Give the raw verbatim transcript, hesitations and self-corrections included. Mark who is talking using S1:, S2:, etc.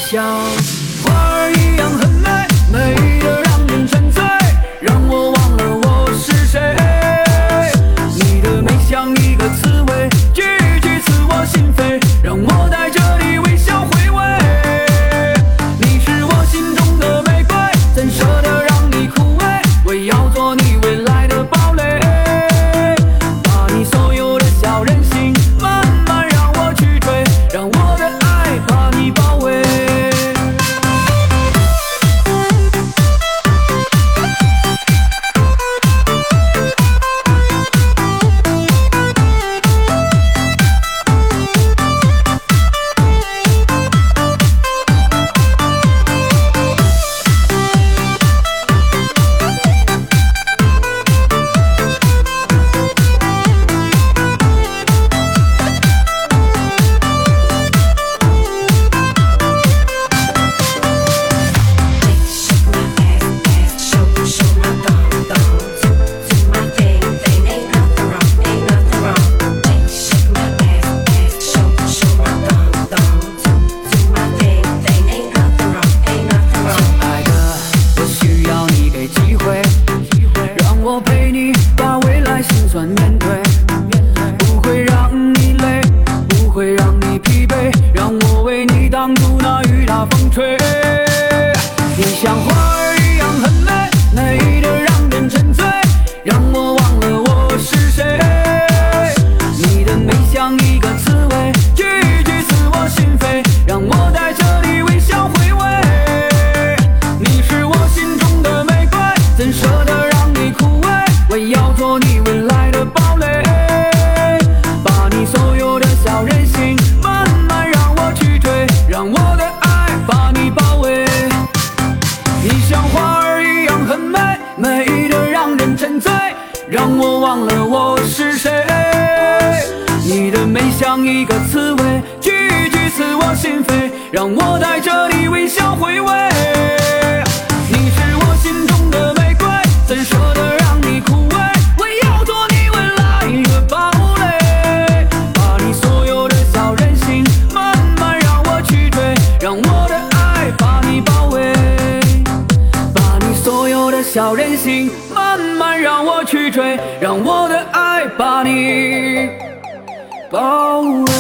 S1: 像花儿一样很美，美得让人沉醉，让我忘了我是谁。你的美像一个刺猬，句句刺我心扉，让我在这里微笑回味。你是我心中的玫瑰，怎舍得让你枯萎？我要做你未来的堡垒，把你所有的小任性慢慢让我去追，让我的爱把你包围。我陪你把未来辛酸面对，不会让你累，不会让你疲惫，让我为你挡住那雨打风吹。你像花儿一样很美，美得让人沉醉，让我忘了我是谁。你的美像一个刺猬，句句刺我心扉，让我在这里微笑回味。你是我心中的玫瑰，怎舍得让你枯萎？我要做你未来的堡垒，把你所有的小任性慢慢让我去追，让我的爱把你包围。你像花儿一样很美，美得让人沉醉，让我忘了我是谁。你的美像一个刺猬，句句刺我心扉，让我在这里微笑回味。你是我心中的玫瑰，怎舍得让你枯萎？我要做你未来的堡垒，把你所有的小任性慢慢让我去追，让我的爱把你包围。把你所有的小任性慢慢让我去追，让我的爱把你包围。